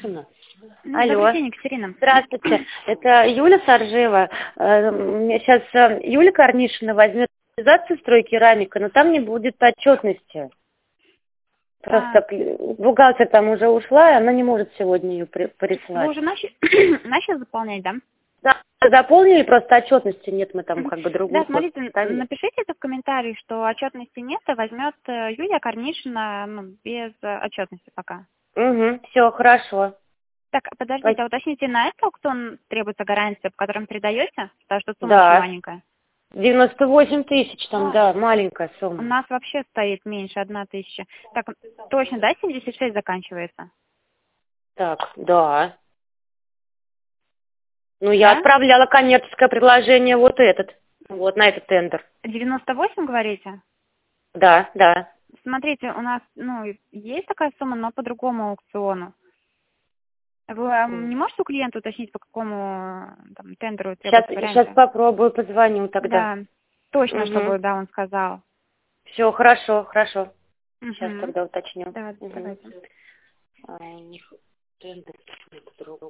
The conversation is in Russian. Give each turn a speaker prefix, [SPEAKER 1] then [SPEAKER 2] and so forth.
[SPEAKER 1] Карнишина.
[SPEAKER 2] Добрый
[SPEAKER 1] Алло.
[SPEAKER 2] день, Екатерина.
[SPEAKER 1] Здравствуйте. Это Юля Саржева. Сейчас Юля Карнишина возьмет организацию стройкерамика, но там не будет отчетности. Просто бухгалтер там уже ушла, и она не может сегодня ее прислать.
[SPEAKER 2] Вы уже начали заполнять, да?
[SPEAKER 1] Да, заполнили, просто отчетности нет, мы там как бы другую.
[SPEAKER 2] Да, смотрите, напишите это в комментарии, что отчетности нет, а возьмет Юлия Карнишина, без отчетности пока.
[SPEAKER 1] Угу, все, хорошо.
[SPEAKER 2] Так, подождите, а уточните, на этот аукцион требуется гарантия, по которым передаете? Потому что сумма
[SPEAKER 1] Да.
[SPEAKER 2] очень маленькая.
[SPEAKER 1] 98 тысяч там, да, маленькая
[SPEAKER 2] У
[SPEAKER 1] сумма.
[SPEAKER 2] нас вообще стоит меньше 1000. Так, точно, да, 76 заканчивается?
[SPEAKER 1] Так, да. Ну, я
[SPEAKER 2] Да?
[SPEAKER 1] отправляла коммерческое предложение вот на этот тендер.
[SPEAKER 2] 98, говорите?
[SPEAKER 1] Да, да.
[SPEAKER 2] Смотрите, у нас, есть такая сумма, но по другому аукциону. Вы не можете у клиента уточнить, по какому тендеру требуется
[SPEAKER 1] Сейчас
[SPEAKER 2] гарантия?
[SPEAKER 1] попробую, позвоню тогда.
[SPEAKER 2] Да, точно,
[SPEAKER 1] Угу.
[SPEAKER 2] чтобы, он сказал.
[SPEAKER 1] Все, хорошо. Сейчас
[SPEAKER 2] Угу.
[SPEAKER 1] тогда уточню.
[SPEAKER 2] Да,
[SPEAKER 1] Угу.
[SPEAKER 2] давайте.
[SPEAKER 1] У них тендер по другому.